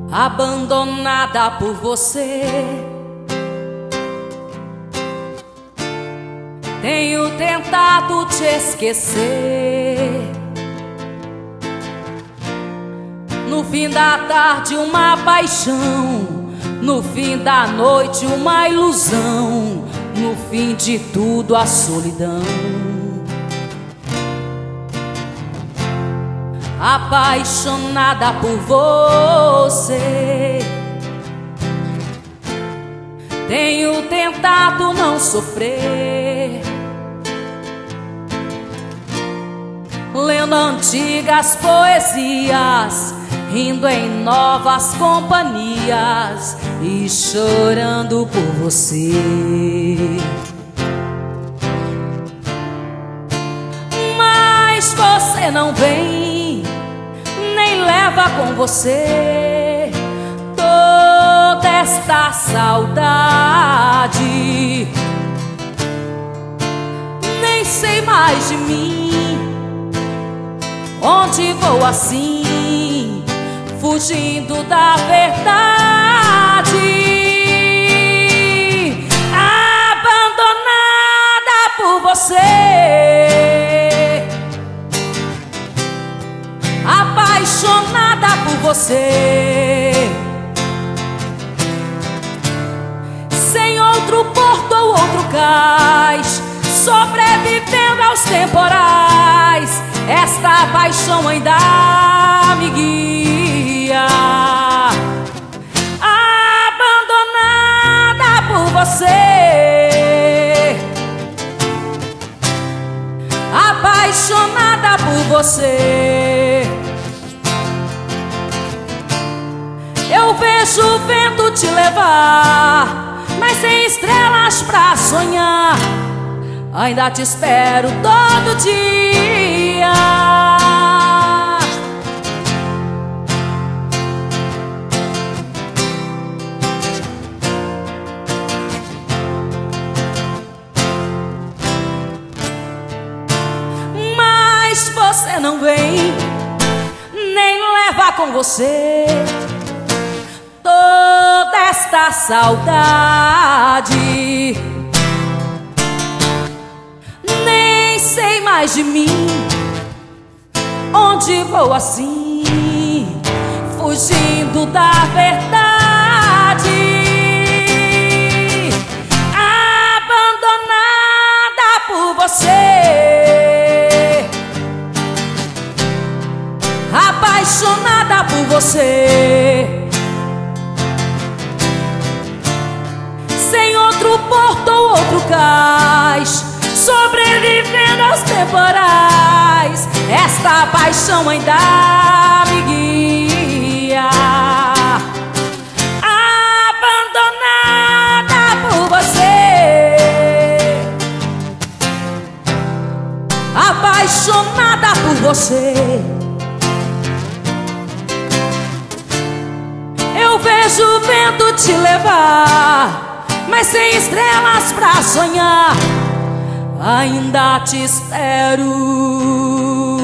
abandonada por você. Tenho tentado te esquecer. No fim da tarde uma paixão, no fim da noite uma ilusão, no fim de tudo a solidão. Apaixonada por você, tenho tentado não sofrer, lendo antigas poesias, rindo em novas companhias e chorando por você. Mas você não vem, nem leva com você toda esta saudade. Nem sei mais de mim, onde vou assim, fugindo da verdade. Abandonada por você, apaixonada por você, sem outro porto ou outro cais, sobrevivendo aos temporais. Esta paixão ainda me guia. Abandonada por você, apaixonada por você. Eu vejo o vento te levar, mas sem estrelas pra sonhar. Ainda te espero todo dia. Mas você não vem, nem leva com você toda esta saudade. Nem sei mais de mim, onde vou assim, fugindo da verdade. Abandonada por você, apaixonada por você, sem outro porto ou outro cais, sobrevivendo aos temporais. Esta paixão ainda me guia. Abandonada por você, apaixonada por você. Eu vejo o vento te levar, mas sem estrelas pra sonhar. Ainda te espero.